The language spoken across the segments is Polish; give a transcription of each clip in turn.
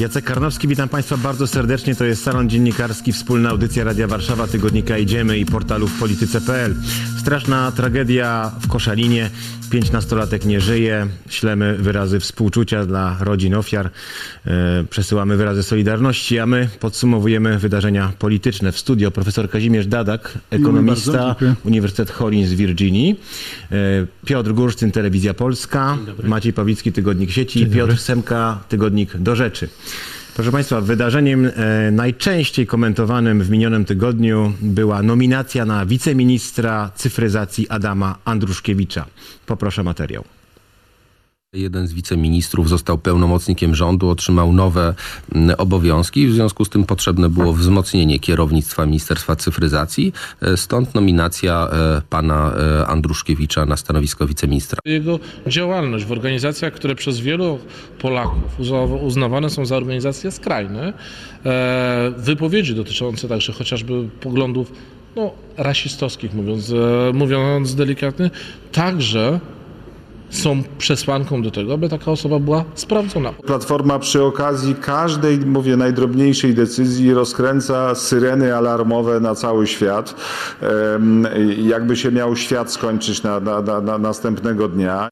Jacek Karnowski, witam Państwa bardzo serdecznie. To jest Salon Dziennikarski, wspólna audycja Radia Warszawa, tygodnika Idziemy i portalu w polityce.pl. Straszna tragedia w Koszalinie. 5 nastolatek nie żyje. Ślemy wyrazy współczucia dla rodzin ofiar. Przesyłamy wyrazy solidarności, a my podsumowujemy wydarzenia polityczne. W studio profesor Kazimierz Dadak, ekonomista, Uniwersytet Hollins z Virginii. Piotr Gursztyn, Telewizja Polska. Maciej Pawlicki, Tygodnik Sieci. I Piotr Semka, Tygodnik Do Rzeczy. Proszę Państwa, wydarzeniem najczęściej komentowanym w minionym tygodniu była nominacja na wiceministra cyfryzacji Adama Andruszkiewicza. Poproszę materiał. Jeden z wiceministrów został pełnomocnikiem rządu, otrzymał nowe obowiązki. W związku z tym potrzebne było wzmocnienie kierownictwa Ministerstwa Cyfryzacji. Stąd nominacja pana Andruszkiewicza na stanowisko wiceministra. Jego działalność w organizacjach, które przez wielu Polaków uznawane są za organizacje skrajne, wypowiedzi dotyczące także chociażby poglądów rasistowskich, mówiąc delikatnie, także są przesłanką do tego, aby taka osoba była sprawdzona. Platforma przy okazji każdej, najdrobniejszej decyzji rozkręca syreny alarmowe na cały świat. Jakby się miał świat skończyć na następnego dnia.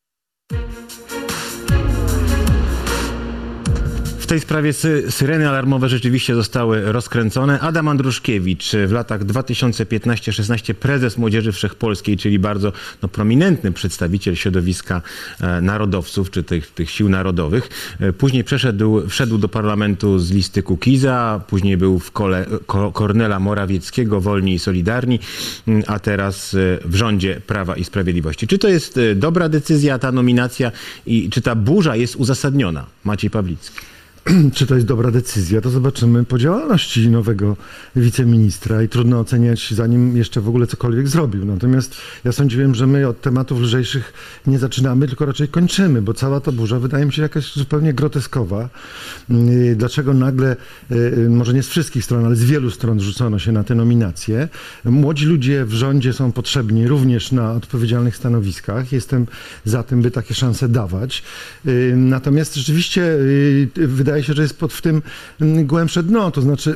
W tej sprawie syreny alarmowe rzeczywiście zostały rozkręcone. Adam Andruszkiewicz, w latach 2015-16 prezes Młodzieży Wszechpolskiej, czyli bardzo prominentny przedstawiciel środowiska narodowców, czy tych sił narodowych. Później wszedł do parlamentu z listy Kukiza, później był w kole Kornela Morawieckiego, Wolni i Solidarni, a teraz w rządzie Prawa i Sprawiedliwości. Czy to jest dobra decyzja, ta nominacja, i czy ta burza jest uzasadniona? Maciej Pawlicki. Czy to jest dobra decyzja, to zobaczymy po działalności nowego wiceministra i trudno oceniać, zanim jeszcze w ogóle cokolwiek zrobił. Natomiast ja sądziłem, że my od tematów lżejszych nie zaczynamy, tylko raczej kończymy, bo cała ta burza wydaje mi się jakaś zupełnie groteskowa. Dlaczego nagle, może nie z wszystkich stron, ale z wielu stron rzucono się na te nominacje. Młodzi ludzie w rządzie są potrzebni również na odpowiedzialnych stanowiskach. Jestem za tym, by takie szanse dawać. Natomiast rzeczywiście wydaje się, że jest w tym głębsze dno, to znaczy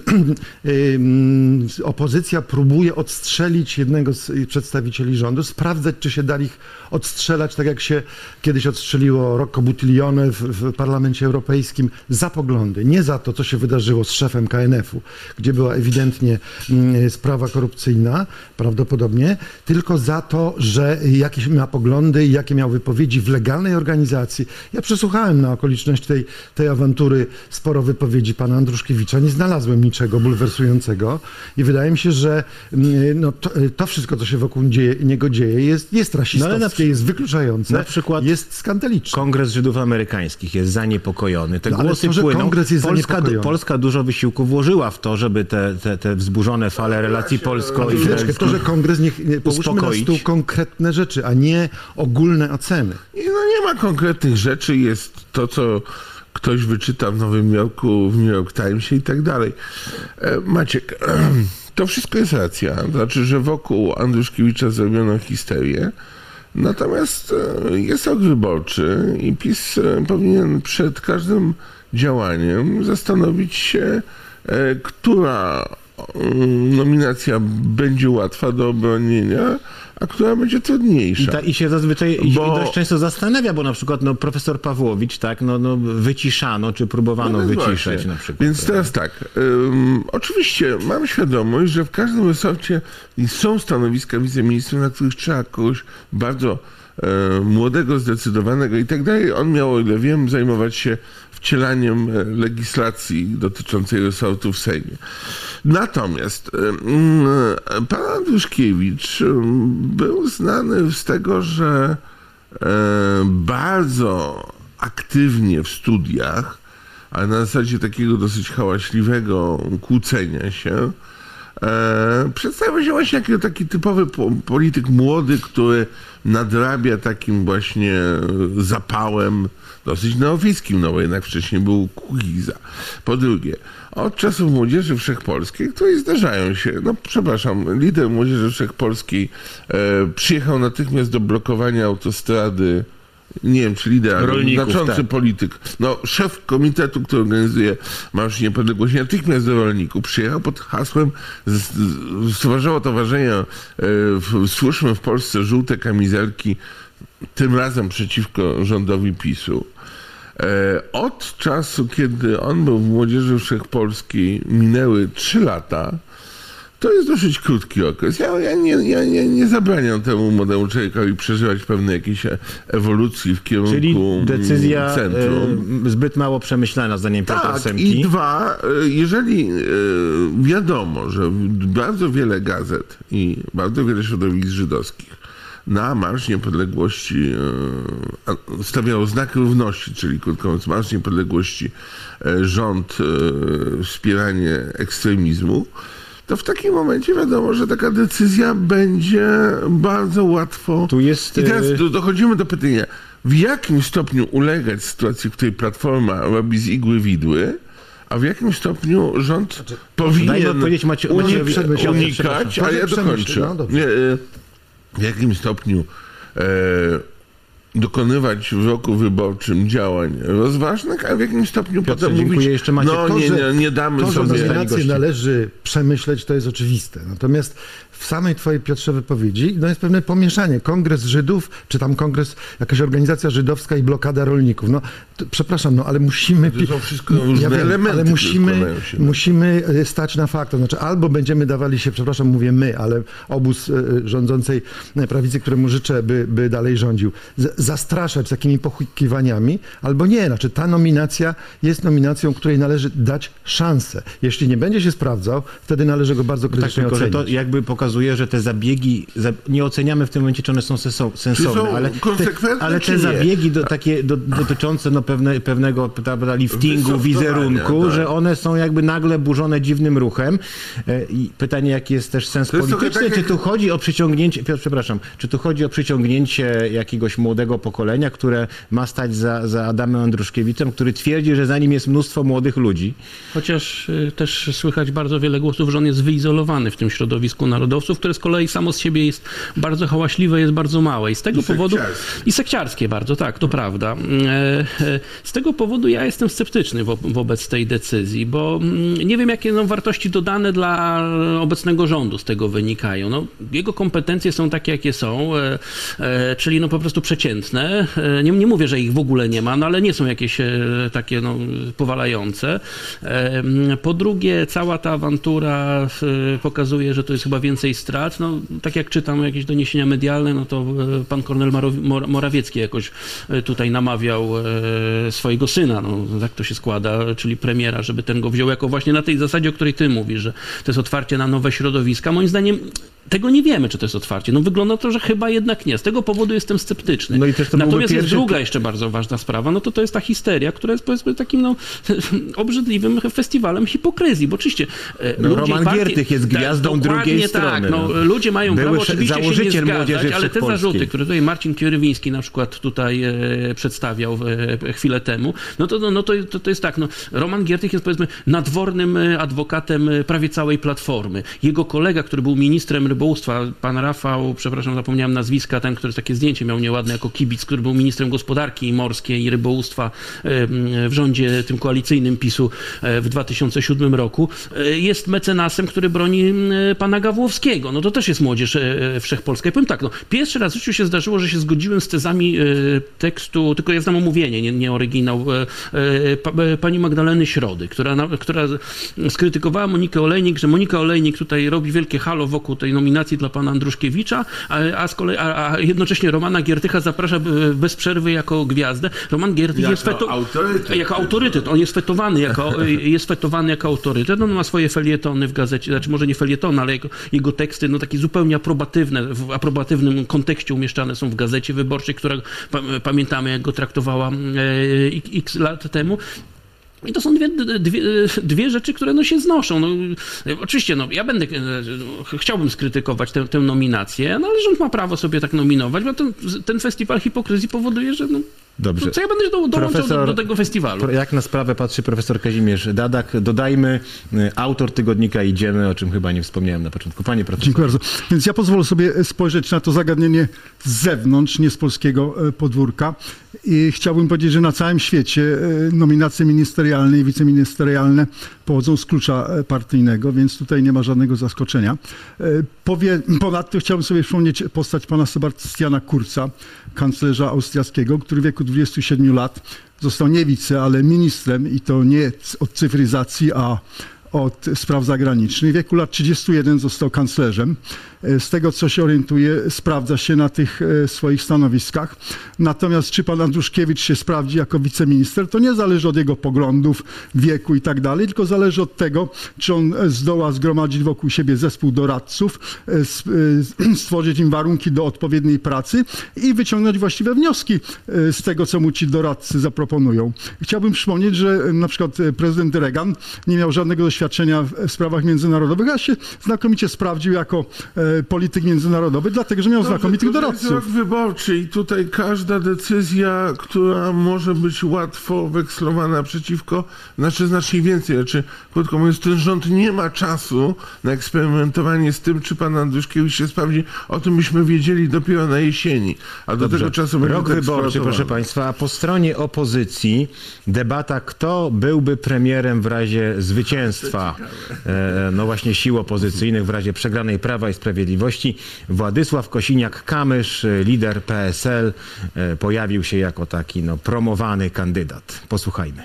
opozycja próbuje odstrzelić jednego z przedstawicieli rządu, sprawdzać, czy się da ich odstrzelać, tak jak się kiedyś odstrzeliło Rocco Buttiglione w Parlamencie Europejskim, za poglądy, nie za to, co się wydarzyło z szefem KNF-u, gdzie była ewidentnie sprawa korupcyjna, prawdopodobnie, tylko za to, że jakie ma poglądy i jakie miał wypowiedzi w legalnej organizacji. Ja przesłuchałem na okoliczność tej awantury sporo wypowiedzi pana Andruszkiewicza. Nie znalazłem niczego bulwersującego i wydaje mi się, że to wszystko, co się wokół niego dzieje, jest rasistowskie, jest wykluczające, na przykład jest skandaliczne. Kongres Żydów Amerykańskich jest zaniepokojony. Te głosy płyną. Polska dużo wysiłku włożyła w to, żeby te wzburzone fale relacji polsko-izraelskich to, że Kongres połóżmy na stół konkretne rzeczy, a nie ogólne oceny. Nie ma konkretnych rzeczy, jest to, co ktoś wyczyta w Nowym Jorku, w New York Timesie i tak dalej. Maciek, to wszystko jest racja. Znaczy, że wokół Andruszkiewicza zrobiono histerię. Natomiast jest rok wyborczy i PiS powinien przed każdym działaniem zastanowić się, która nominacja będzie łatwa do obronienia, a która będzie trudniejsza. I się zazwyczaj dość często zastanawia, bo na przykład profesor Pawłowicz, tak, wyciszano, czy próbowano wyciszać na przykład. Więc teraz tak, oczywiście mam świadomość, że w każdym resorcie są stanowiska wiceministrów, na których trzeba kogoś bardzo młodego, zdecydowanego i tak dalej. On miał, o ile wiem, zajmować się wcielaniem legislacji dotyczącej resortu w Sejmie. Natomiast pan Andruszkiewicz był znany z tego, że bardzo aktywnie w studiach, ale na zasadzie takiego dosyć hałaśliwego kłócenia się, przedstawia się właśnie jako taki typowy polityk młody, który nadrabia takim właśnie zapałem dosyć neofickim, bo jednak wcześniej był Kukiza. Po drugie, od czasów Młodzieży Wszechpolskiej, której zdarzają się, lider Młodzieży Wszechpolskiej przyjechał natychmiast do blokowania autostrady nie wiem, czy lider, ale Rolników, znaczący tak. polityk, no szef komitetu, który organizuje Marsz Niepodległości, natychmiast do rolników przyjechał pod hasłem stowarzyszenia Stwórzmy w Polsce żółte kamizelki, tym razem przeciwko rządowi PiS-u. Od czasu, kiedy on był w Młodzieży Wszechpolskiej, minęły 3 lata. To jest dosyć krótki okres. Ja nie zabraniam temu młodemu człowiekowi przeżywać pewne jakieś ewolucji w kierunku Czyli decyzja centrum. zbyt mało przemyślana, zdaniem Piotra Tak, Semki. i 2, jeżeli wiadomo, że bardzo wiele gazet i bardzo wiele środowisk żydowskich na Marsz Niepodległości stawiało znak równości, czyli krótko mówiąc, Marsz Niepodległości, rząd, wspieranie ekstremizmu, to w takim momencie wiadomo, że taka decyzja będzie bardzo łatwo... Tu jest... I teraz dochodzimy do pytania, w jakim stopniu ulegać sytuacji, w której Platforma robi z igły widły, a w jakim stopniu rząd dajmy powinien odpowiedzieć unikać, ale ja dokończę. No, dobrze. W jakim stopniu dokonywać w roku wyborczym działań rozważnych, a w jakim stopniu Piotrze, potem dziękuję. mówić, Jeszcze Maciek, no nie damy To, że sobie... nominację gości. należy przemyśleć, to jest oczywiste. Natomiast w samej twojej, Piotrze, wypowiedzi jest pewne pomieszanie. Kongres Żydów, czy tam kongres, jakaś organizacja żydowska i blokada rolników. Przepraszam, ale musimy... To są wszystko różne elementy, ale składają się. musimy stać na faktach. Znaczy, albo będziemy dawali się, przepraszam, mówię my, ale obóz rządzącej prawicy, któremu życzę, by dalej rządził, zastraszać takimi pochukiwaniami, albo nie. Znaczy, ta nominacja jest nominacją, której należy dać szansę. Jeśli nie będzie się sprawdzał, wtedy należy go bardzo Tak, krytycznie tylko że ocenić. to jakby pokazuje, że te zabiegi, nie oceniamy w tym momencie, czy one są sensowne, są konsekwentne, ale czy te nie? zabiegi dotyczące pewnego liftingu, wizerunku, tak. że one są jakby nagle burzone dziwnym ruchem. I pytanie, jaki jest też sens To jest trochę polityczny, tak czy jak- tu chodzi o przyciągnięcie, przepraszam, czy tu chodzi o przyciągnięcie jakiegoś młodego pokolenia, które ma stać za Adamem Andruszkiewiczem, który twierdzi, że za nim jest mnóstwo młodych ludzi. Chociaż też słychać bardzo wiele głosów, że on jest wyizolowany w tym środowisku narodowców, które z kolei samo z siebie jest bardzo hałaśliwe, jest bardzo małe. I z tego powodu... I sekciarskie bardzo, tak, to prawda. Z tego powodu ja jestem sceptyczny wobec tej decyzji, bo nie wiem, jakie wartości dodane dla obecnego rządu z tego wynikają. Jego kompetencje są takie, jakie są, czyli po prostu przeciętne. Nie mówię, że ich w ogóle nie ma, ale nie są jakieś takie powalające. Po drugie, cała ta awantura pokazuje, że to jest chyba więcej strat. Tak jak czytam jakieś doniesienia medialne, to pan Kornel Morawiecki jakoś tutaj namawiał swojego syna, tak to się składa, czyli premiera, żeby ten go wziął jako właśnie na tej zasadzie, o której ty mówisz, że to jest otwarcie na nowe środowiska. Moim zdaniem tego nie wiemy, czy to jest otwarcie. Wygląda to, że chyba jednak nie. Z tego powodu jestem sceptyczny. I też to byłby Natomiast jest pierwszy... druga jeszcze bardzo ważna sprawa, to jest ta histeria, która jest powiedzmy takim obrzydliwym festiwalem hipokryzji, bo oczywiście ludzie Roman Giertych jest gwiazdą drugiej strony. Ludzie mają prawo oczywiście się nie założyciel zgadzać, Młodzieży ale te Wszechpolskiej. zarzuty, które tutaj Marcin Kierywiński na przykład tutaj przedstawiał chwilę temu, to jest tak, Roman Giertych jest powiedzmy nadwornym adwokatem prawie całej Platformy. Jego kolega, który był ministrem rybołówstwa, pan Rafał, przepraszam, zapomniałem nazwiska, ten, który takie zdjęcie miał nieładne jako kibic, który był ministrem gospodarki morskiej i rybołówstwa w rządzie tym koalicyjnym PiS-u w 2007 roku, jest mecenasem, który broni pana Gawłowskiego. To też jest Młodzież Wszechpolska. I powiem tak, pierwszy raz w życiu się zdarzyło, że się zgodziłem z tezami tekstu, tylko ja znam omówienie, nie oryginał, pani Magdaleny Środy, która skrytykowała Monikę Olejnik, że Monika Olejnik tutaj robi wielkie halo wokół tej nominacji dla pana Andruszkiewicza, a jednocześnie Romana Giertycha zaprasza bez przerwy jako gwiazdę. Roman Giertych jest jako autorytet. On jest fetowany jako autorytet. On ma swoje felietony w gazecie, znaczy może nie felietony, ale jego teksty takie zupełnie aprobatywne, w aprobatywnym kontekście umieszczane są w Gazecie Wyborczej, która pamiętamy, jak go traktowała x lat temu. I to są dwie rzeczy, które się znoszą. Oczywiście, ja chciałbym skrytykować tę nominację, ale rząd ma prawo sobie tak nominować, bo ten festiwal hipokryzji powoduje, że Dobrze. co ja będę dołączał do tego festiwalu? Jak na sprawę patrzy profesor Kazimierz Dadak? Dodajmy, autor tygodnika Idziemy, o czym chyba nie wspomniałem na początku. Panie profesorze. Dziękuję bardzo. Więc ja pozwolę sobie spojrzeć na to zagadnienie z zewnątrz, nie z polskiego podwórka. I chciałbym powiedzieć, że na całym świecie nominacje ministerialne i wiceministerialne pochodzą z klucza partyjnego, więc tutaj nie ma żadnego zaskoczenia. Ponadto chciałbym sobie przypomnieć postać pana Sebastiana Kurza, kanclerza austriackiego, który w wieku 27 lat został nie wice, ale ministrem i to nie od cyfryzacji, a od spraw zagranicznych. W wieku lat 31 został kanclerzem. Z tego, co się orientuje, sprawdza się na tych swoich stanowiskach. Natomiast czy pan Andruszkiewicz się sprawdzi jako wiceminister, to nie zależy od jego poglądów, wieku i tak dalej, tylko zależy od tego, czy on zdoła zgromadzić wokół siebie zespół doradców, stworzyć im warunki do odpowiedniej pracy i wyciągnąć właściwe wnioski z tego, co mu ci doradcy zaproponują. Chciałbym przypomnieć, że na przykład prezydent Reagan nie miał żadnego doświadczenia w sprawach międzynarodowych, a się znakomicie sprawdził jako polityk międzynarodowy, dlatego, że miał znakomitych doradców. To jest rok wyborczy i tutaj każda decyzja, która może być łatwo wekslowana przeciwko, znacznie więcej. Krótko mówiąc, ten rząd nie ma czasu na eksperymentowanie z tym, czy pan Andruszkiewicz się sprawdzi. O tym byśmy wiedzieli dopiero na jesieni. A do tego czasu będzie rok wyborczy, proszę państwa, a po stronie opozycji debata, kto byłby premierem w razie zwycięstwa no właśnie sił opozycyjnych, w razie przegranej Prawa i Sprawiedliwości. Władysław Kosiniak-Kamysz, lider PSL, pojawił się jako taki promowany kandydat. Posłuchajmy.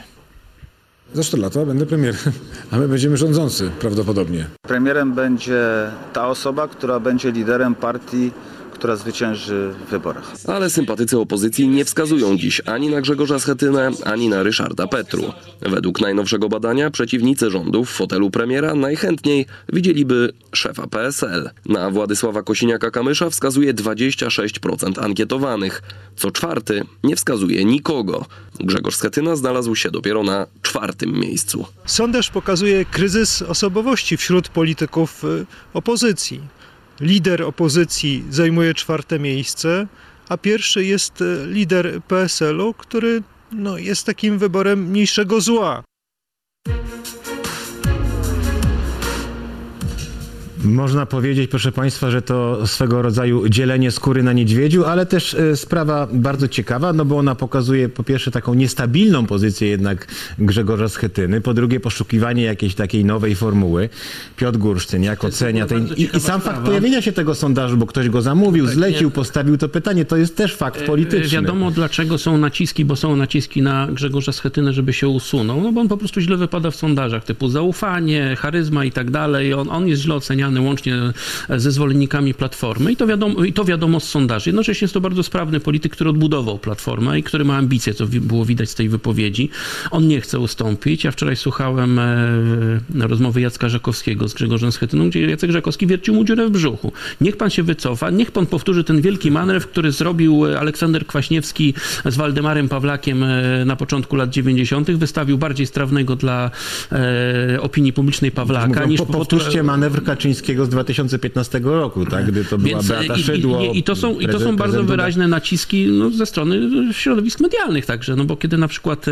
Za 4 lata będę premierem, a my będziemy rządzący prawdopodobnie. Premierem będzie ta osoba, która będzie liderem partii, która zwycięży w wyborach. Ale sympatycy opozycji nie wskazują dziś ani na Grzegorza Schetynę, ani na Ryszarda Petru. Według najnowszego badania przeciwnicy rządu w fotelu premiera najchętniej widzieliby szefa PSL. Na Władysława Kosiniaka-Kamysza wskazuje 26% ankietowanych. Co czwarty nie wskazuje nikogo. Grzegorz Schetyna znalazł się dopiero na 4. miejscu. Sondaż pokazuje kryzys osobowości wśród polityków opozycji. Lider opozycji zajmuje 4. miejsce, a pierwszy jest lider PSL-u, który jest takim wyborem mniejszego zła. Można powiedzieć, proszę państwa, że to swego rodzaju dzielenie skóry na niedźwiedziu, ale też sprawa bardzo ciekawa, bo ona pokazuje po pierwsze taką niestabilną pozycję jednak Grzegorza Schetyny, po drugie poszukiwanie jakiejś takiej nowej formuły. Piotr Gursztyniak ocenia i sam fakt pojawienia się tego sondażu, bo ktoś go zamówił, zlecił, postawił to pytanie, to jest też fakt polityczny. Wiadomo dlaczego są naciski, bo są naciski na Grzegorza Schetynę, żeby się usunął, bo on po prostu źle wypada w sondażach, typu zaufanie, charyzma i tak dalej. On jest źle oceniany łącznie ze zwolennikami Platformy i to wiadomo z sondaży. Jednocześnie jest to bardzo sprawny polityk, który odbudował Platformę i który ma ambicje, co było widać z tej wypowiedzi. On nie chce ustąpić. Ja wczoraj słuchałem rozmowy Jacka Żakowskiego z Grzegorzem Schetyną, gdzie Jacek Żakowski wiercił mu dziurę w brzuchu. Niech pan się wycofa, niech pan powtórzy ten wielki manewr, który zrobił Aleksander Kwaśniewski z Waldemarem Pawlakiem na początku lat 90. Wystawił bardziej strawnego dla opinii publicznej Pawlaka niż powtórzcie manewr Kaczyńskiego z 2015 roku, tak? Gdy to była Beata Szydło. I to są bardzo wyraźne naciski ze strony środowisk medialnych także, bo kiedy na przykład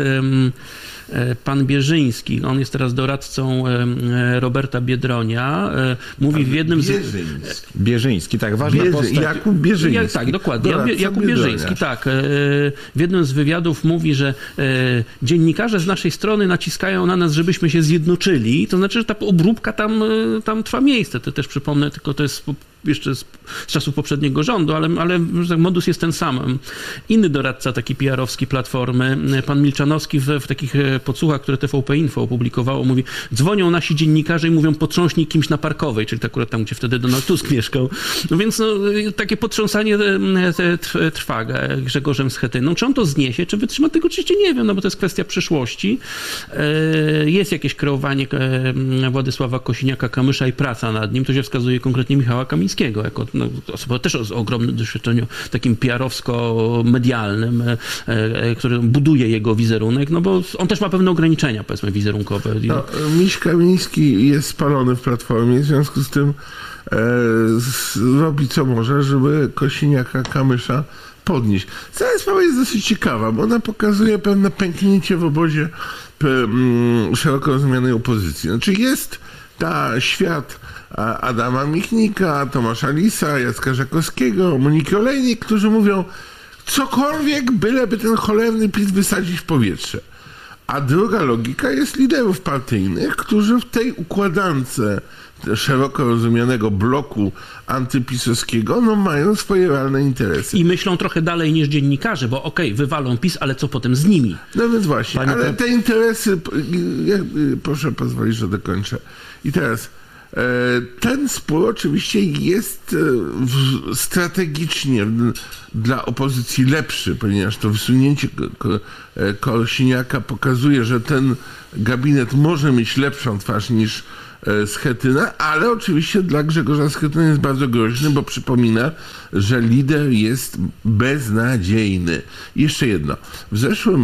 pan Bierzyński, on jest teraz doradcą Roberta Biedronia, mówi w jednym z... Bierzyński, tak, ważna postać. Jakub Bierzyński. Tak, dokładnie. Jakub Bierzyński, tak. W jednym z wywiadów mówi, że dziennikarze z naszej strony naciskają na nas, żebyśmy się zjednoczyli. To znaczy, że ta obróbka tam trwa miejsce. To też przypomnę, tylko to jest jeszcze z czasów poprzedniego rządu, ale modus jest ten sam. Inny doradca, taki PR-owski Platformy, pan Milczanowski w takich podsłuchach, które TVP Info opublikowało, mówi, dzwonią nasi dziennikarze i mówią, potrząśnij kimś na Parkowej, czyli akurat tam, gdzie wtedy Donald Tusk mieszkał. Więc takie potrząsanie trwa Grzegorzem Schetyną. Czy on to zniesie, czy wytrzyma, tego oczywiście nie wiem, bo to jest kwestia przyszłości. Jest jakieś kreowanie Władysława Kosiniaka-Kamysza i praca nad nim. To się wskazuje konkretnie Michała Kamińskiego, jako osoba też o ogromnym doświadczeniu takim PR-owsko-medialnym, który buduje jego wizerunek, bo on też ma pewne ograniczenia, powiedzmy, wizerunkowe. Miś Kamiński jest spalony w Platformie, w związku z tym robi co może, żeby Kosiniaka-Kamysza podnieść. Cała sprawa jest dosyć ciekawa, bo ona pokazuje pewne pęknięcie w obozie szeroko rozumianej opozycji. Znaczy jest świat Adama Michnika, Tomasza Lisa, Jacka Żakowskiego, Moniki Olejnik, którzy mówią, cokolwiek, byleby ten cholerny PiS wysadzić w powietrze. A druga logika jest liderów partyjnych, którzy w tej układance szeroko rozumianego bloku antypisowskiego mają swoje realne interesy. I myślą trochę dalej niż dziennikarze, bo okej, wywalą PiS, ale co potem z nimi? No więc właśnie, ale te interesy, proszę pozwolić, że dokończę. I teraz ten spór oczywiście jest strategicznie dla opozycji lepszy, ponieważ to wysunięcie Kosiniaka pokazuje, że ten gabinet może mieć lepszą twarz niż Schetyna, ale oczywiście dla Grzegorza Schetyny jest bardzo groźny, bo przypomina, że lider jest beznadziejny. I jeszcze jedno. W zeszłym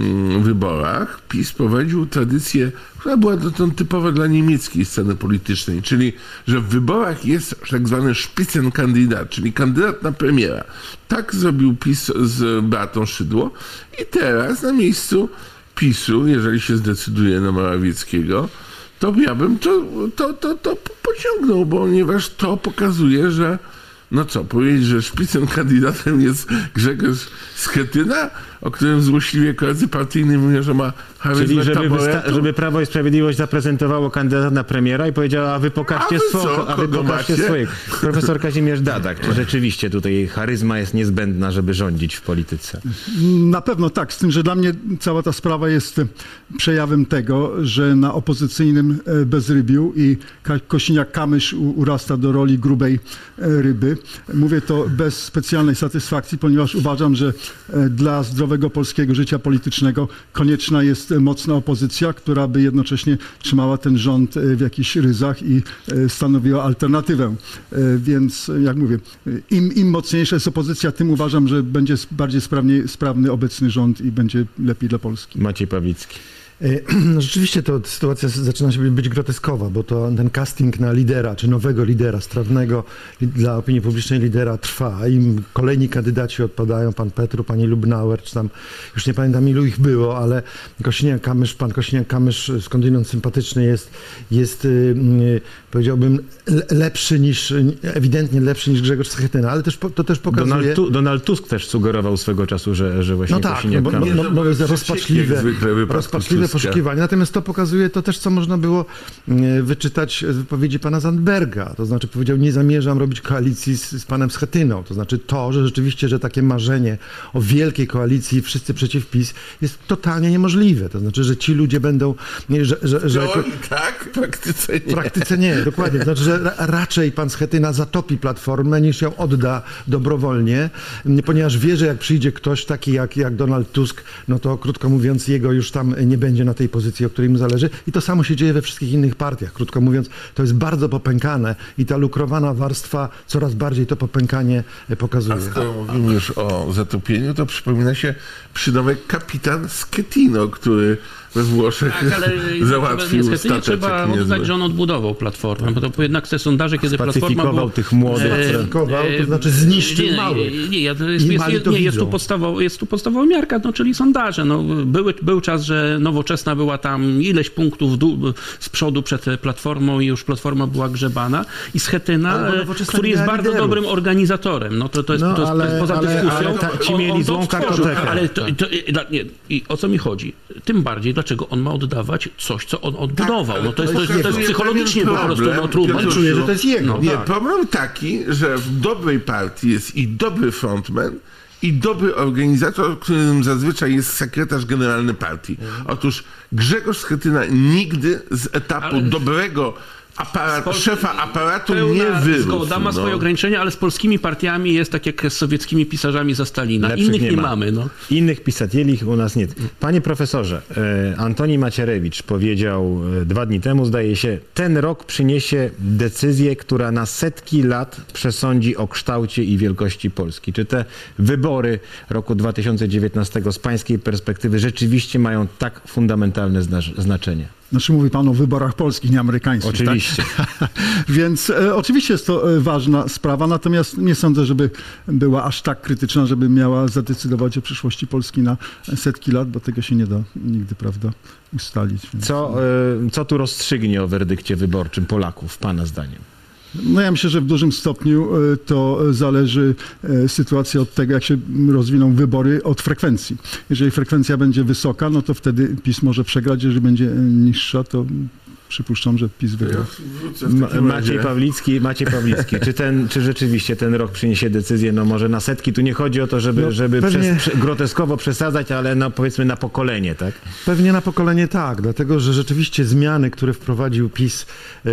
wyborach PiS prowadził tradycję, która była dotąd typowa dla niemieckiej sceny politycznej, czyli że w wyborach jest tak zwany Spitzenkandidat, czyli kandydat na premiera. Tak zrobił PiS z Beatą Szydło i teraz na miejscu PiS-u, jeżeli się zdecyduje na Morawieckiego, to ja bym to pociągnął, ponieważ to pokazuje, że powiedzieć, że Spitzenkandidatem jest Grzegorz Schetyna, o którym złośliwie koledzy partyjni mówią, że ma charyzmę taboretu. Żeby Prawo i Sprawiedliwość zaprezentowało kandydata na premiera i powiedziała, a wy pokażcie swoje. Profesor Kazimierz Dadak, czy rzeczywiście tutaj charyzma jest niezbędna, żeby rządzić w polityce? Na pewno tak, z tym, że dla mnie cała ta sprawa jest przejawem tego, że na opozycyjnym bezrybiu i Kosiniak-Kamysz urasta do roli grubej ryby. Mówię to bez specjalnej satysfakcji, ponieważ uważam, że dla zdrowego polskiego życia politycznego konieczna jest mocna opozycja, która by jednocześnie trzymała ten rząd w jakichś ryzach i stanowiła alternatywę. Więc jak mówię, im mocniejsza jest opozycja, tym uważam, że będzie bardziej sprawny obecny rząd i będzie lepiej dla Polski. Maciej Pawlicki. Rzeczywiście to sytuacja zaczyna się być groteskowa, bo to ten casting na lidera, czy nowego lidera, strawnego dla opinii publicznej lidera trwa. Im kolejni kandydaci odpadają, pan Petru, pani Lubnauer, czy tam, już nie pamiętam ilu ich było, ale pan Kosiniak-Kamysz skądinąd sympatyczny jest powiedziałbym ewidentnie lepszy niż Grzegorz Schetyna, ale to też pokazuje... Donald Tusk też sugerował swego czasu, że właśnie Kosiniak-Kamysz... rozpaczliwe poszukiwania. Natomiast to pokazuje to też, co można było wyczytać z wypowiedzi pana Zandberga. To znaczy powiedział, nie zamierzam robić koalicji z panem Schetyną. To znaczy to, że rzeczywiście, że takie marzenie o wielkiej koalicji wszyscy przeciw PiS jest totalnie niemożliwe. To znaczy, że ci ludzie będą... Tak, w praktyce nie, dokładnie. To znaczy, że raczej pan Schetyna zatopi Platformę, niż ją odda dobrowolnie, ponieważ wie, że jak przyjdzie ktoś taki jak Donald Tusk, no to krótko mówiąc jego już tam nie będzie na tej pozycji, o której mu zależy. I to samo się dzieje we wszystkich innych partiach. Krótko mówiąc, to jest bardzo popękane i ta lukrowana warstwa coraz bardziej to popękanie pokazuje. A skoro mówimy już o zatopieniu, to przypomina się przydomek kapitan Schettino, który we Włoszech załatwił stateczek. Trzeba oddać, że on odbudował Platformę, bo to jednak te sondaże, kiedy Platforma była... tych młodych. To znaczy zniszczył małych. Jest tu podstawowa miarka, czyli sondaże. Był czas, że Nowoczesna była tam ileś punktów z przodu przed Platformą i już Platforma była grzebana. I Schetyna, który jest bardzo dobrym organizatorem. To jest poza dyskusją. Ci mieli złą kartotekę. I o co mi chodzi? Tym bardziej, dlaczego on ma oddawać coś, co on odbudował. To jest psychologicznie po prostu trudne. On czuje, że to jest jego. Problem taki, że w dobrej partii jest i dobry frontman, i dobry organizator, którym zazwyczaj jest sekretarz generalny partii. Otóż Grzegorz Schetyna nigdy z etapu dobrego szefa aparatu nie wyrósł. Zgoda ma swoje ograniczenia, ale z polskimi partiami jest tak jak z sowieckimi pisarzami za Stalina. Innych nie mamy. Innych pisateli u nas nie. Panie profesorze, Antoni Macierewicz powiedział 2 dni temu, zdaje się, ten rok przyniesie decyzję, która na setki lat przesądzi o kształcie i wielkości Polski. Czy te wybory roku 2019 z pańskiej perspektywy rzeczywiście mają tak fundamentalne znaczenie? Znaczy mówi pan o wyborach polskich, nie amerykańskich. Oczywiście. Tak? Więc oczywiście jest to ważna sprawa, natomiast nie sądzę, żeby była aż tak krytyczna, żeby miała zadecydować o przyszłości Polski na setki lat, bo tego się nie da nigdy, prawda, ustalić. Więc... Co tu rozstrzygnie o werdykcie wyborczym Polaków, pana zdaniem? No ja myślę, że w dużym stopniu to zależy sytuacja od tego, jak się rozwiną wybory, od frekwencji. Jeżeli frekwencja będzie wysoka, no to wtedy PiS może przegrać, jeżeli będzie niższa, to przypuszczam, że PiS wygra. Maciej Pawlicki, czy rzeczywiście ten rok przyniesie decyzję, no może na setki, tu nie chodzi o to, żeby pewnie, groteskowo przesadzać, ale powiedzmy na pokolenie, tak? Pewnie na pokolenie tak, dlatego że rzeczywiście zmiany, które wprowadził PiS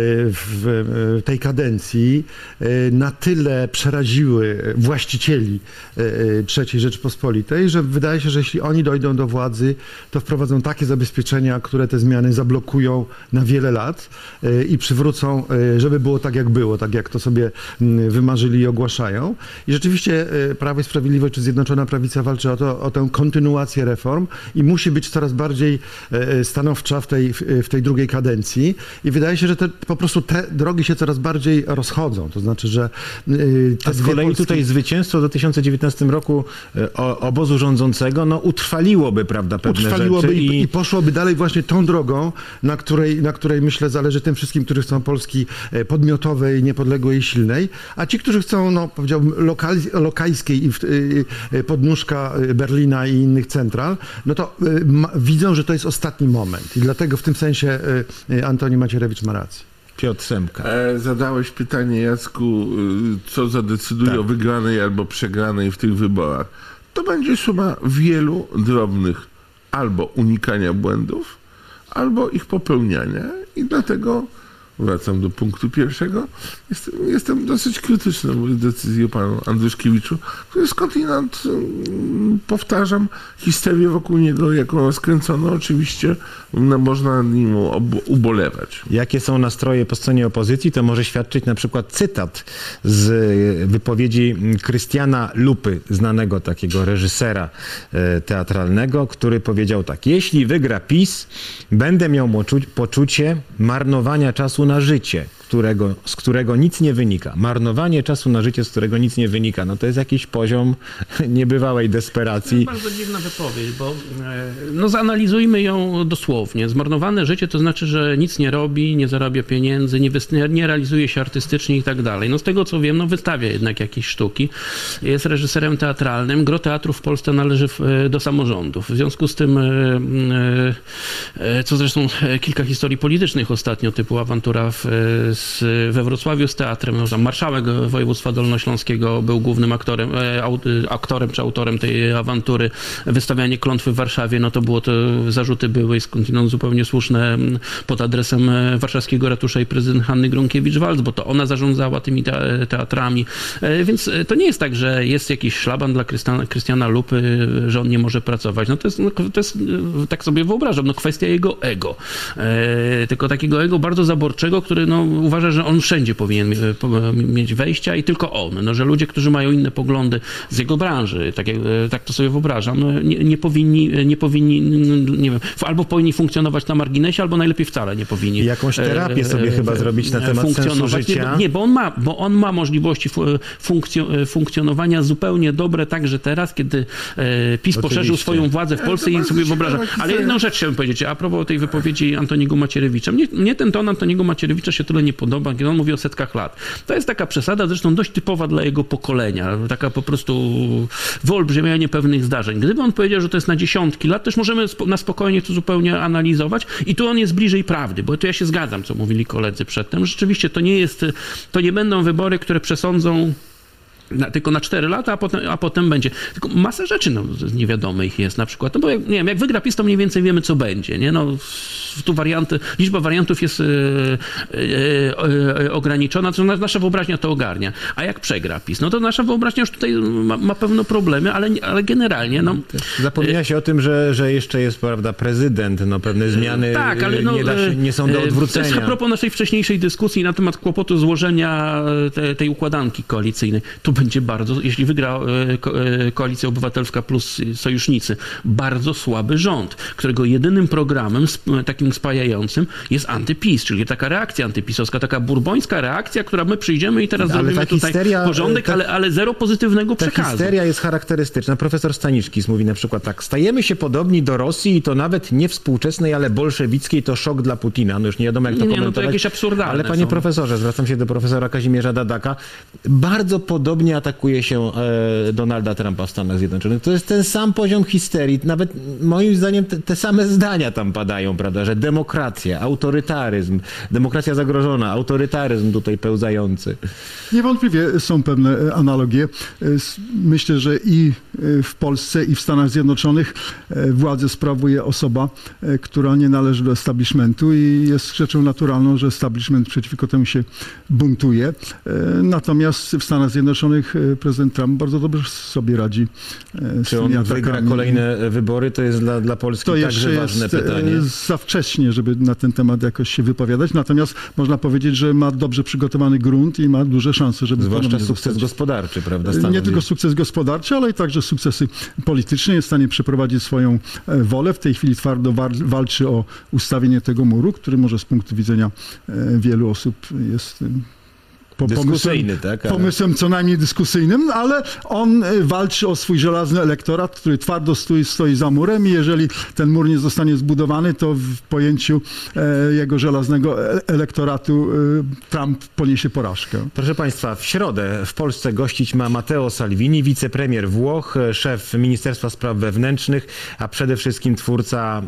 w tej kadencji, na tyle przeraziły właścicieli III Rzeczypospolitej, że wydaje się, że jeśli oni dojdą do władzy, to wprowadzą takie zabezpieczenia, które te zmiany zablokują na wiele lat i przywrócą, żeby było tak jak było, tak jak to sobie wymarzyli i ogłaszają. I rzeczywiście Prawo i Sprawiedliwość czy Zjednoczona Prawica walczy o tę kontynuację reform i musi być coraz bardziej stanowcza w tej drugiej kadencji. I wydaje się, że po prostu te drogi się coraz bardziej rozchodzą. To znaczy, że a z kolei tutaj zwycięstwo w 2019 roku obozu rządzącego utrwaliłoby, prawda, pewne rzeczy. I poszłoby dalej właśnie tą drogą, na której myślę zależy tym wszystkim, którzy chcą Polski podmiotowej, niepodległej i silnej, a ci, którzy chcą, powiedziałbym, lokajskiej i podnóżka Berlina i innych central, no to widzą, że to jest ostatni moment. I dlatego w tym sensie Antoni Macierewicz ma rację. Piotr Semka. Zadałeś pytanie, Jacku, co zadecyduje o wygranej albo przegranej w tych wyborach. To będzie suma wielu drobnych albo unikania błędów, albo ich popełniania i dlatego wracam do punktu pierwszego. Jestem dosyć krytyczny wobec decyzji o panu Andryszkiewiczu, który skądinąd, powtarzam, histerię wokół niego, jaką rozkręcono, oczywiście można nad nim ubolewać. Jakie są nastroje po stronie opozycji, to może świadczyć na przykład cytat z wypowiedzi Krystiana Lupy, znanego takiego reżysera teatralnego, który powiedział tak: jeśli wygra PiS, będę miał poczucie marnowania czasu na życie, z którego nic nie wynika. Marnowanie czasu na życie, z którego nic nie wynika. No to jest jakiś poziom niebywałej desperacji. To jest bardzo dziwna wypowiedź, bo zanalizujmy ją dosłownie. Zmarnowane życie to znaczy, że nic nie robi, nie zarabia pieniędzy, nie realizuje się artystycznie i tak dalej. Z tego co wiem, wystawia jednak jakieś sztuki. Jest reżyserem teatralnym. Gro teatru w Polsce należy do samorządów. W związku z tym, co zresztą kilka historii politycznych ostatnio, typu awantura we Wrocławiu z teatrem, marszałek województwa dolnośląskiego był głównym aktorem czy autorem tej awantury. Wystawianie klątwy w Warszawie, zarzuty były skądinąd zupełnie słuszne pod adresem warszawskiego ratusza i prezydent Hanny Gronkiewicz-Waltz, bo to ona zarządzała tymi teatrami. Więc to nie jest tak, że jest jakiś szlaban dla Krystiana Lupy, że on nie może pracować. To jest tak sobie wyobrażam, kwestia jego ego. Tylko takiego ego bardzo zaborczego, który uważa, że on wszędzie powinien mieć wejścia i tylko on. Że ludzie, którzy mają inne poglądy z jego branży, tak to sobie wyobrażam, nie powinni, nie wiem, albo powinni funkcjonować na marginesie, albo najlepiej wcale nie powinni. Jakąś terapię sobie chyba zrobić na temat sensu życia. Nie, bo on ma możliwości funkcjonowania zupełnie dobre także teraz, kiedy PiS poszerzył swoją władzę w Polsce i sobie wyobrażam. Ale jedną rzecz chciałem powiedzieć, a propos tej wypowiedzi Antoniego Macierewicza. Mnie ten ton Antoniego Macierewicza się tyle nie podoba, kiedy on mówi o setkach lat. To jest taka przesada, zresztą dość typowa dla jego pokolenia. Taka po prostu wyolbrzymianie pewnych zdarzeń. Gdyby on powiedział, że to jest na dziesiątki lat, też możemy na spokojnie to zupełnie analizować i tu on jest bliżej prawdy, bo tu ja się zgadzam, co mówili koledzy przedtem. Rzeczywiście to nie będą wybory, które przesądzą tylko na 4 lata, a potem będzie. Tylko masa rzeczy niewiadomych jest na przykład. Bo jak wygra PiS, to mniej więcej wiemy, co będzie. Nie? Tu liczba wariantów jest ograniczona, to nasza wyobraźnia to ogarnia. A jak przegra PiS, to nasza wyobraźnia już tutaj ma pewne problemy, ale generalnie... Zapomina się o tym, że jeszcze jest, prawda, prezydent, pewne zmiany tak, ale nie są do odwrócenia. To jest a propos naszej wcześniejszej dyskusji na temat kłopotu złożenia tej układanki koalicyjnej. Tu będzie bardzo, jeśli wygra Koalicja Obywatelska plus sojusznicy, bardzo słaby rząd, którego jedynym programem, takim takim spajającym, jest antyPiS, czyli taka reakcja antypisowska, taka burbońska reakcja, która my przyjdziemy i teraz zrobimy tutaj porządek, ale zero pozytywnego przekazu. Ta histeria jest charakterystyczna. Profesor Staniszkis mówi na przykład tak: stajemy się podobni do Rosji i to nawet nie współczesnej, ale bolszewickiej, to szok dla Putina. No już nie wiadomo, jak to komentować. No to jakieś absurdalne ale panie profesorze, zwracam się do profesora Kazimierza Dadaka, bardzo podobnie atakuje się Donalda Trumpa w Stanach Zjednoczonych. To jest ten sam poziom histerii. Nawet moim zdaniem te same zdania tam padają, prawda, że demokracja, autorytaryzm, demokracja zagrożona, autorytaryzm tutaj pełzający. Niewątpliwie są pewne analogie. Myślę, że i w Polsce, i w Stanach Zjednoczonych władzę sprawuje osoba, która nie należy do establishmentu i jest rzeczą naturalną, że establishment przeciwko temu się buntuje. Natomiast w Stanach Zjednoczonych prezydent Trump bardzo dobrze sobie radzi z Czy on tymi atakami. wygra kolejne wybory? To jest dla Polski to także ważne pytanie. Za wcześnie, żeby na ten temat jakoś się wypowiadać. Natomiast można powiedzieć, że ma dobrze przygotowany grunt i ma duże szanse, żeby zwłaszcza sukces gospodarczy, prawda? Nie tylko sukces gospodarczy, ale i także sukcesy polityczne. Jest w stanie przeprowadzić swoją wolę. W tej chwili twardo walczy o ustawienie tego muru, który może z punktu widzenia wielu osób jest dyskusyjny, tak? Pomysłem co najmniej dyskusyjnym, ale on walczy o swój żelazny elektorat, który twardo stoi za murem i jeżeli ten mur nie zostanie zbudowany, to w pojęciu jego żelaznego elektoratu Trump poniesie porażkę. Proszę państwa, w środę w Polsce gościć ma Matteo Salvini, wicepremier Włoch, szef Ministerstwa Spraw Wewnętrznych, a przede wszystkim twórca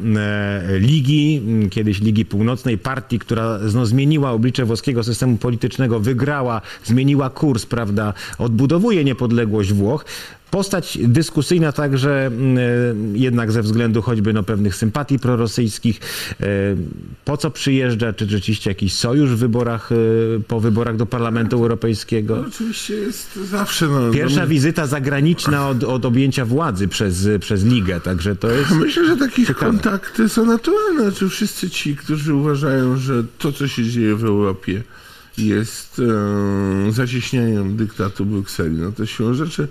Ligi, kiedyś Ligi Północnej, partii, która zmieniła oblicze włoskiego systemu politycznego, wygrała, zmieniła kurs, prawda, odbudowuje niepodległość Włoch. Postać dyskusyjna także jednak ze względu choćby pewnych sympatii prorosyjskich. Po co przyjeżdża? Czy rzeczywiście jakiś sojusz w wyborach, po wyborach do Parlamentu Europejskiego? No, oczywiście jest zawsze... Pierwsza wizyta zagraniczna od objęcia władzy przez Ligę, także to jest... Myślę, że takie kontakty są naturalne. Czy wszyscy ci, którzy uważają, że to, co się dzieje w Europie, jest zacieśnianiem dyktatu Brukseli, no to siłą rzeczy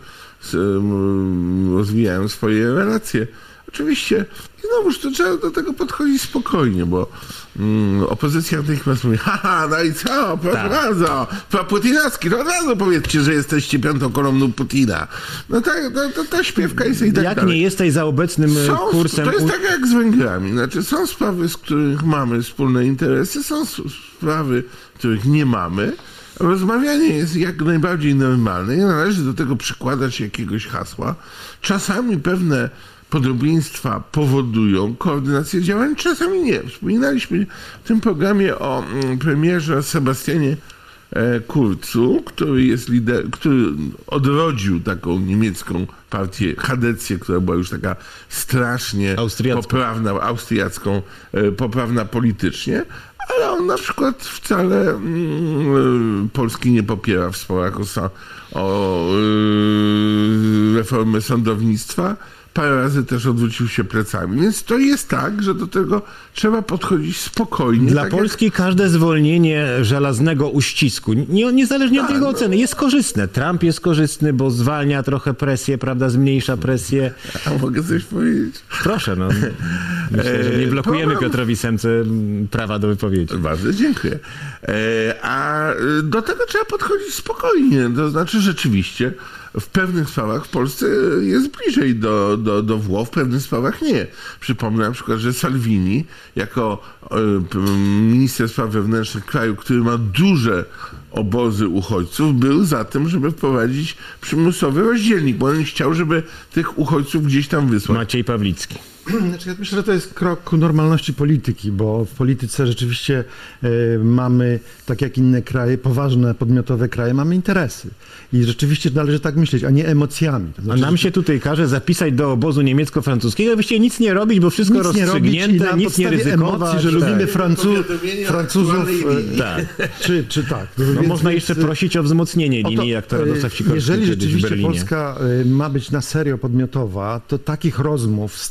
rozwijają swoje relacje. Oczywiście, znowuż to trzeba do tego podchodzić spokojnie, bo opozycja natychmiast mówi: haha, no i co, proszę bardzo, pro-putinowski, to od razu powiedzcie, że jesteście piątą kolumną Putina. No tak, ta śpiewka jest i tak jak dalej. nie jesteś za obecnym kursem... To jest tak jak z Węgrami. Znaczy, są sprawy, z których mamy wspólne interesy, są sprawy, których nie mamy. Rozmawianie jest jak najbardziej normalne. Nie należy do tego przykładać jakiegoś hasła. Czasami pewne podobieństwa powodują koordynację działań, czasami nie. Wspominaliśmy w tym programie o premierze Sebastianie Kurzu, który jest który odrodził taką niemiecką partię Chadecję, która była już taka strasznie austriacką, poprawna politycznie, ale on na przykład wcale Polski nie popiera w sporach o reformę sądownictwa. Parę razy też odwrócił się plecami. Więc to jest tak, że do tego trzeba podchodzić spokojnie. Dla Polski każde zwolnienie żelaznego uścisku, niezależnie od jego oceny, jest korzystne. Trump jest korzystny, bo zwalnia trochę presję, prawda, zmniejsza presję. A mogę coś powiedzieć? Proszę, no. Myślę, że nie blokujemy Piotrowi Semce prawa do wypowiedzi. Bardzo dziękuję. A do tego trzeba podchodzić spokojnie. To znaczy rzeczywiście w pewnych sprawach w Polsce jest bliżej do Włoch, w pewnych sprawach nie. Przypomnę na przykład, że Salvini jako minister spraw wewnętrznych kraju, który ma duże obozy uchodźców, był za tym, żeby wprowadzić przymusowy rozdzielnik, bo on chciał, żeby tych uchodźców gdzieś tam wysłać. Maciej Pawlicki. Znaczy, ja myślę, że to jest krok ku normalności polityki, bo w polityce rzeczywiście mamy, tak jak inne kraje, poważne, podmiotowe kraje, mamy interesy. I rzeczywiście należy tak myśleć, a nie emocjami. To znaczy, a nam się tutaj każe zapisać do obozu niemiecko-francuskiego, wyście nic nie robić, bo wszystko rozstrzygnięte, nic nie ryzykować. Emocji, że lubimy Francuzów. Tak. Czy tak. No, można jeszcze prosić o wzmocnienie linii, jak to Radosław Sikorski jeżeli kiedyś w rzeczywiście Berlinie. Polska ma być na serio podmiotowa, to takich rozmów z tymi,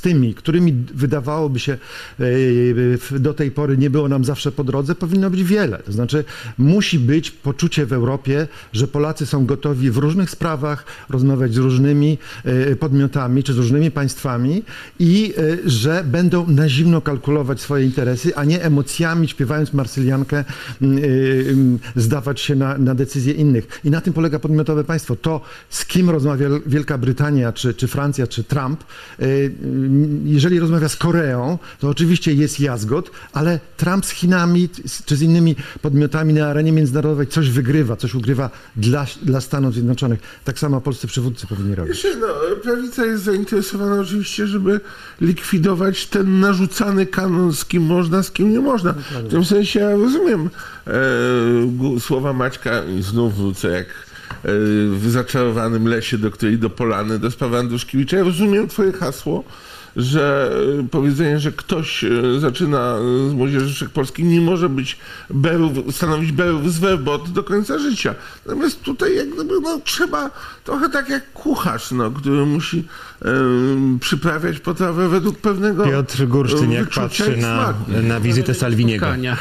którymi wydawałoby się do tej pory nie było nam zawsze po drodze, powinno być wiele. To znaczy musi być poczucie w Europie, że Polacy są gotowi w różnych sprawach rozmawiać z różnymi podmiotami czy z różnymi państwami i że będą na zimno kalkulować swoje interesy, a nie emocjami, śpiewając marsyliankę, zdawać się na decyzje innych. I na tym polega podmiotowe państwo. To, z kim rozmawia Wielka Brytania, czy Francja, czy Trump, jeżeli rozmawia z Koreą, to oczywiście jest jazgot, ale Trump z Chinami, czy z innymi podmiotami na arenie międzynarodowej coś wygrywa, coś ugrywa dla Stanów Zjednoczonych. Tak samo polscy przywódcy powinni robić. Prawica jest zainteresowana oczywiście, żeby likwidować ten narzucany kanon, z kim można, z kim nie można. W tym sensie ja rozumiem słowa Maćka i znów wrócę jak w zaczarowanym lesie, do której do Polany, do sprawy Andruszkiewicza. Ja rozumiem twoje hasło, że powiedzenie, że ktoś zaczyna z Młodzieży Wszechpolskiej, nie może być stanowić berów z werbot do końca życia. Natomiast tutaj jak gdyby trzeba trochę tak jak kucharz, który musi przyprawiać potrawę według pewnego Piotr Gursztyn, jak patrzy na wizytę Salviniego.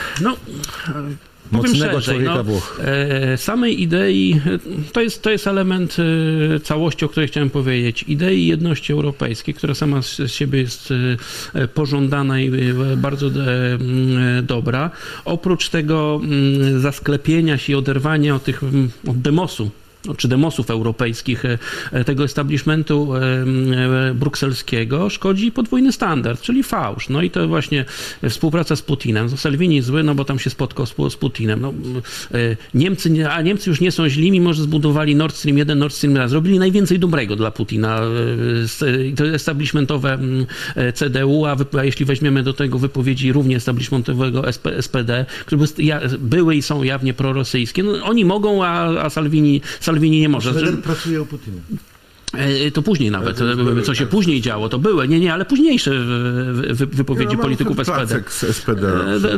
Mocnego człowieka Włoch. Samej idei, to jest element całości, o której chciałem powiedzieć. Idei jedności europejskiej, która sama z siebie jest pożądana i bardzo dobra. Oprócz tego zasklepienia się i oderwania od demosu, czy demosów europejskich, tego establishmentu brukselskiego szkodzi podwójny standard, czyli fałsz. No i to właśnie współpraca z Putinem. Salvini zły, no bo tam się spotkał z Putinem. No, Niemcy już nie są źli, mimo że zbudowali Nord Stream 1, Nord Stream 2. Zrobili najwięcej dobrego dla Putina. To establishmentowe CDU, a jeśli weźmiemy do tego wypowiedzi równie establishmentowego SPD, które były i są jawnie prorosyjskie, no, oni mogą, a Salvini nie może. Pracuje u Putina. To później nawet, co się później działo, to były, ale późniejsze wypowiedzi polityków SPD.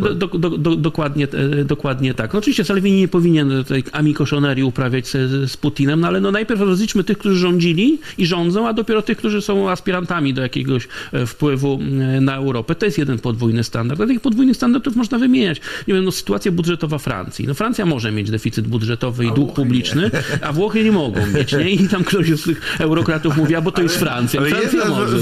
Dokładnie tak. No, oczywiście Salvini nie powinien tej amicoszonerii uprawiać z Putinem, no ale najpierw rozliczmy tych, którzy rządzili i rządzą, a dopiero tych, którzy są aspirantami do jakiegoś wpływu na Europę. To jest jeden podwójny standard. A tych podwójnych standardów można wymieniać. Nie wiem, Sytuacja budżetowa Francji. No Francja może mieć deficyt budżetowy i dług publiczny, a Włochy nie mogą mieć, nie? I tam ktoś z tych eurokratów mówi, bo to jest Francja. Francja może.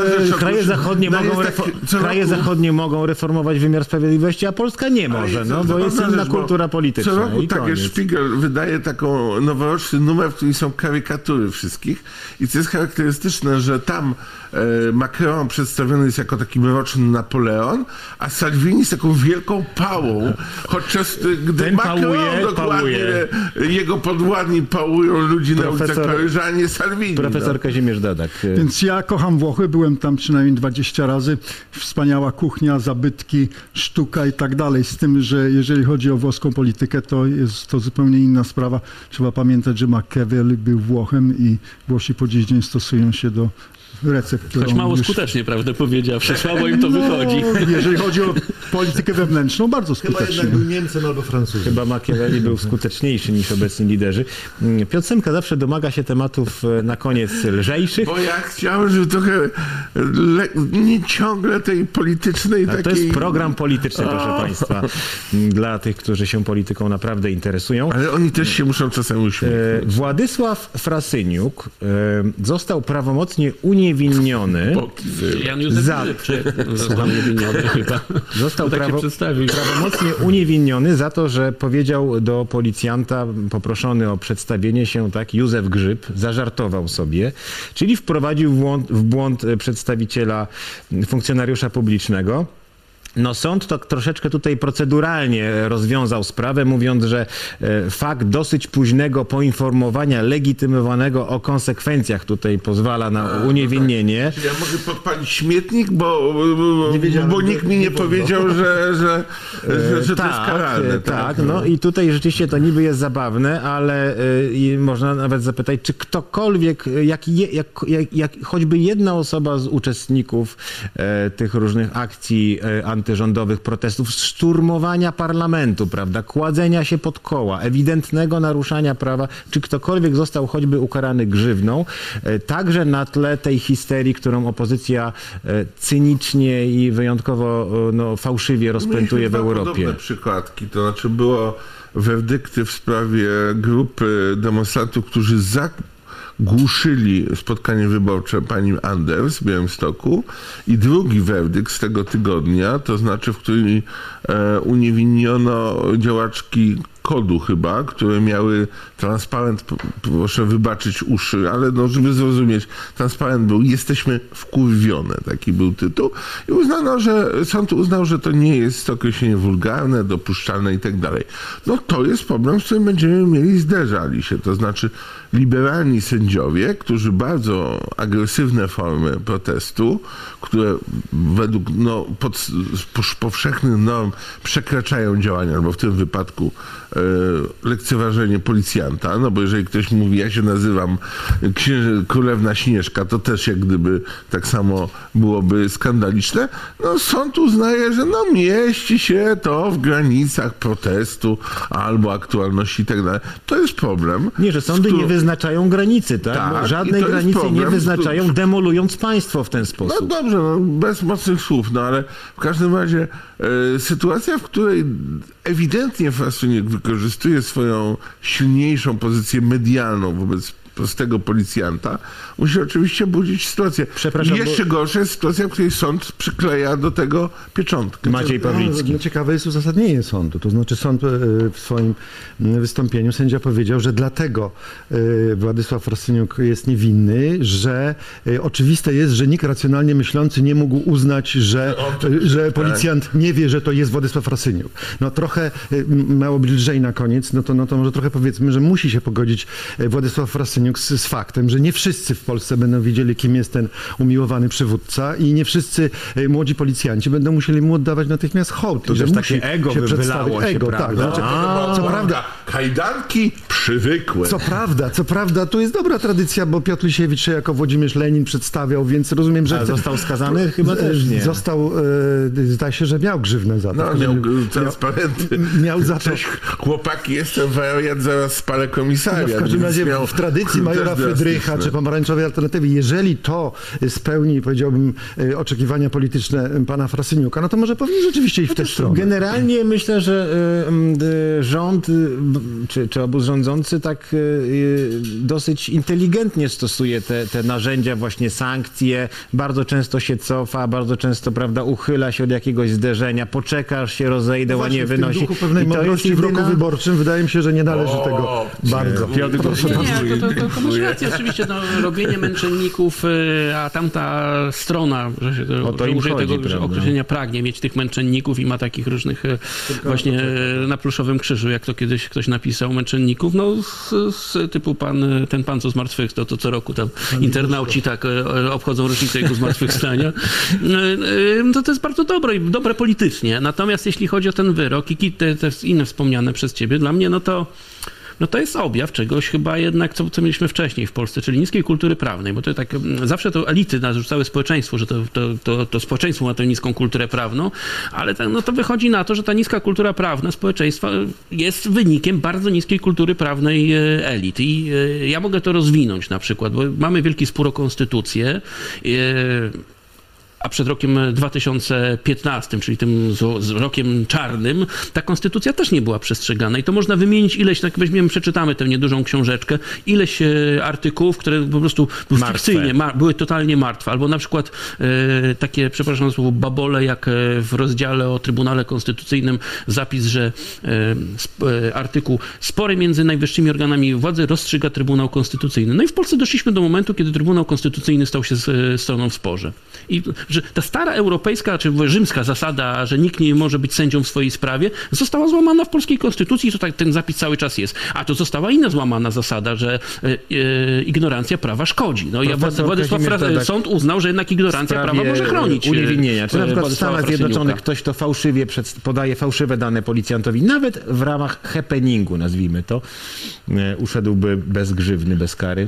Kraje zachodnie mogą reformować wymiar sprawiedliwości, a Polska nie może, bo jest inna kultura polityczna. Co roku Spiegel wydaje taką noworoczny numer, w którym są karykatury wszystkich i co jest charakterystyczne, że tam Macron przedstawiony jest jako taki mroczny Napoleon, a Salvini z taką wielką pałą, podczas gdy Macron dokładnie, jego podwładni pałują ludzi na ulicach Paryża, a nie Salvini. Profesor Kazimierz Dadak. Więc ja kocham Włochy, byłem tam przynajmniej 20 razy. Wspaniała kuchnia, zabytki, sztuka i tak dalej. Z tym, że jeżeli chodzi o włoską politykę, to jest to zupełnie inna sprawa. Trzeba pamiętać, że Machiavelli był Włochem i Włosi po dziś dzień stosują się do recept. Choć mało skutecznie, prawdę powiedziawszy. Słabo im to wychodzi. Jeżeli chodzi o politykę wewnętrzną, bardzo skutecznie. Chyba jednak był Niemcem albo Francuzem. Chyba Machiavelli był skuteczniejszy niż obecni liderzy. Piotr Semka zawsze domaga się tematów na koniec lżejszych. Bo ja chciałem, żeby trochę nie ciągle tej politycznej takiej... To jest program polityczny, proszę Państwa, dla tych, którzy się polityką naprawdę interesują. Ale oni też się muszą czasem uśmiechać. Władysław Frasyniuk został prawomocnie uniewinniony został prawomocnie uniewinniony za to, że powiedział do policjanta, poproszony o przedstawienie się, Józef Grzyb, zażartował sobie, czyli wprowadził w błąd przedstawiciela, funkcjonariusza publicznego. Sąd to troszeczkę tutaj proceduralnie rozwiązał sprawę, mówiąc, że fakt dosyć późnego poinformowania legitymowanego o konsekwencjach tutaj pozwala na uniewinnienie. Ja mogę podpalić śmietnik, bo nikt mi nie powiedział, że to jest karalne. Tak, i tutaj rzeczywiście to niby jest zabawne, ale można nawet zapytać, czy ktokolwiek, choćby jedna osoba z uczestników tych różnych akcji antyrządowych protestów, szturmowania parlamentu, prawda, kładzenia się pod koła, ewidentnego naruszania prawa, czy ktokolwiek został choćby ukarany grzywną, także na tle tej histerii, którą opozycja cynicznie i wyjątkowo fałszywie rozpętuje w Europie. Podobne przykładki, to znaczy było werdykty w sprawie grupy demonstrantów, którzy zagłuszyli spotkanie wyborcze pani Anders w Białymstoku i drugi werdykt z tego tygodnia, to znaczy w którym uniewinniono działaczki KOD-u chyba, które miały transparent, proszę wybaczyć uszy, ale no, żeby zrozumieć, transparent był "Jesteśmy wkurwione", taki był tytuł i sąd uznał, że to nie jest określenie wulgarne, dopuszczalne i tak dalej. No to jest problem, z którym będziemy mieli zderzali się, to znaczy liberalni sędziowie, którzy bardzo agresywne formy protestu, które według powszechnych norm przekraczają działania, albo w tym wypadku lekceważenie policjanta, no bo jeżeli ktoś mówi, ja się nazywam Królewna Śnieżka, to też jak gdyby tak samo byłoby skandaliczne. No sąd uznaje, że no mieści się to w granicach protestu albo aktualności i tak dalej. To jest problem. Nie, że sądy nie wyznaczają granicy, tak? Tak, żadnej granicy nie wyznaczają, demolując państwo w ten sposób. No dobrze, bez mocnych słów, ale w każdym razie sytuacja, w której ewidentnie Frasyniuk wykorzystuje swoją silniejszą pozycję medialną wobec prostego policjanta, musi oczywiście budzić sytuację. Przepraszam, jeszcze gorsza jest sytuacja, w której sąd przykleja do tego pieczątkę. Maciej Pawlicki. No, ciekawe jest uzasadnienie sądu. To znaczy sąd w swoim wystąpieniu, sędzia powiedział, że dlatego Władysław Frasyniuk jest niewinny, że oczywiste jest, że nikt racjonalnie myślący nie mógł uznać, że policjant nie wie, że to jest Władysław Frasyniuk. No trochę miało być lżej na koniec, no to może trochę powiedzmy, że musi się pogodzić Władysław Frasyniuk z faktem, że nie wszyscy w Polsce będą wiedzieli, kim jest ten umiłowany przywódca i nie wszyscy młodzi policjanci będą musieli mu oddawać natychmiast hołd. To też takie ego wylało się, prawda? Tak. Co prawda, kajdanki przywykłe. Co prawda, tu jest dobra tradycja, bo Piotr Lisiewicz się jako Włodzimierz Lenin przedstawiał, więc rozumiem, że... został skazany? Chyba też nie. Został, zdaje się, że miał grzywnę za to. No, miał transparenty. Miał za to... Cześć, chłopaki, jestem wariat, zaraz spalę komisariat. No w każdym razie w tradycji majora Frydrycha czy pomarańczowej alternatywy, jeżeli to spełni, powiedziałbym, oczekiwania polityczne pana Frasyniuka, no to może powinien rzeczywiście iść w tę stronę. Generalnie myślę, że rząd czy obóz rządzący tak dosyć inteligentnie stosuje te narzędzia, właśnie sankcje, bardzo często się cofa, bardzo często, prawda, uchyla się od jakiegoś zderzenia, poczeka, aż się rozejdą, a nie wynosi. W duchu pewnej mądrości w roku wyborczym wydaje mi się, że nie należy tego bardzo. Piotr, to masz rację, oczywiście, robienie męczenników, a tamta strona, że użyję tego określenia, pragnie mieć tych męczenników i ma takich różnych właśnie na pluszowym krzyżu, jak to kiedyś ktoś napisał, męczenników, no z typu ten pan, co zmartwychwstał, to co roku tam internauci tak obchodzą rocznicę jego zmartwychwstania. To jest bardzo dobre politycznie. Natomiast jeśli chodzi o ten wyrok i te inne wspomniane przez ciebie, dla mnie, no to jest objaw czegoś chyba jednak, co mieliśmy wcześniej w Polsce, czyli niskiej kultury prawnej, bo to tak zawsze to elity narzucały społeczeństwu, że to społeczeństwo ma tę niską kulturę prawną, ale to wychodzi na to, że ta niska kultura prawna społeczeństwa jest wynikiem bardzo niskiej kultury prawnej elit. I ja mogę to rozwinąć na przykład, bo mamy wielki spór o konstytucję, a przed rokiem 2015, czyli tym rokiem czarnym, ta konstytucja też nie była przestrzegana. I to można wymienić ileś, tak weźmiemy, przeczytamy tę niedużą książeczkę, ileś artykułów, które po prostu fikcyjnie były totalnie martwe. Albo na przykład takie, przepraszam za słowo, babole, jak w rozdziale o Trybunale Konstytucyjnym zapis, że artykuł spory między najwyższymi organami władzy rozstrzyga Trybunał Konstytucyjny. No i w Polsce doszliśmy do momentu, kiedy Trybunał Konstytucyjny stał się stroną w sporze. I że ta stara europejska, czy rzymska zasada, że nikt nie może być sędzią w swojej sprawie, została złamana w polskiej konstytucji, to ten zapis cały czas jest. A to została inna złamana zasada, że ignorancja prawa szkodzi. No i sąd uznał, że jednak ignorancja prawa może chronić uniewinnienia. Czy na przykład w Stanach Zjednoczonych ktoś, kto fałszywie podaje fałszywe dane policjantowi, nawet w ramach happeningu, nazwijmy to, uszedłby bez grzywny, bez kary?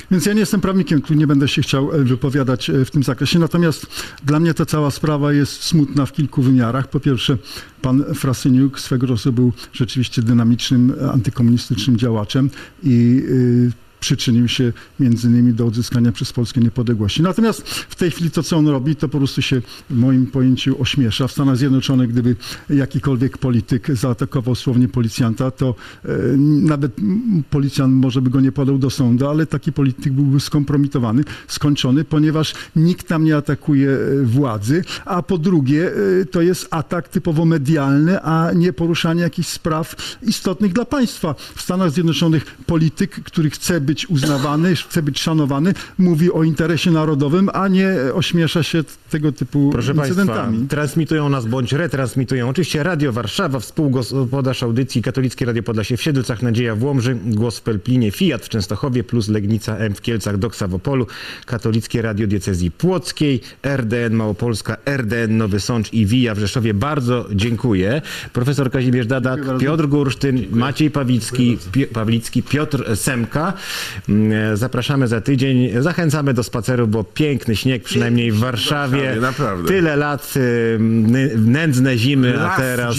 Więc ja nie jestem prawnikiem, tu nie będę się chciał wypowiadać w tym zakresie. Natomiast dla mnie ta cała sprawa jest smutna w kilku wymiarach. Po pierwsze, pan Frasyniuk swego czasu był rzeczywiście dynamicznym, antykomunistycznym działaczem i przyczynił się między innymi do odzyskania przez Polskę niepodległości. Natomiast w tej chwili to, co on robi, to po prostu się w moim pojęciu ośmiesza. W Stanach Zjednoczonych, gdyby jakikolwiek polityk zaatakował słownie policjanta, to nawet policjant może by go nie podał do sądu, ale taki polityk byłby skompromitowany, skończony, ponieważ nikt tam nie atakuje władzy, a po drugie to jest atak typowo medialny, a nie poruszanie jakichś spraw istotnych dla państwa. W Stanach Zjednoczonych polityk, który chce być uznawany, chce być szanowany, mówi o interesie narodowym, a nie ośmiesza się tego typu incydentami. Państwa, transmitują nas bądź retransmitują oczywiście Radio Warszawa, współgospodarz audycji Katolickie Radio Podlasie w Siedlcach, Nadzieja w Łomży, Głos w Pelplinie, Fiat w Częstochowie, plus Legnica M w Kielcach, Doksa w Opolu, Katolickie Radio Diecezji Płockiej, RDN Małopolska, RDN Nowy Sącz i WIJA w Rzeszowie. Bardzo dziękuję. Profesor Kazimierz Dadak, Piotr Gursztyn, Maciej Pawlicki, Piotr Semka. Zapraszamy za tydzień. Zachęcamy do spaceru, bo piękny śnieg, przynajmniej w Warszawie. Naprawdę. Tyle lat, nędzne zimy, a teraz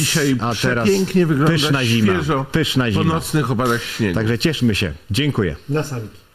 pięknie wygląda, pyszna zima. Świeżo, pyszna zima. Po nocnych opadach śniegu. Także cieszmy się. Dziękuję. Na sali.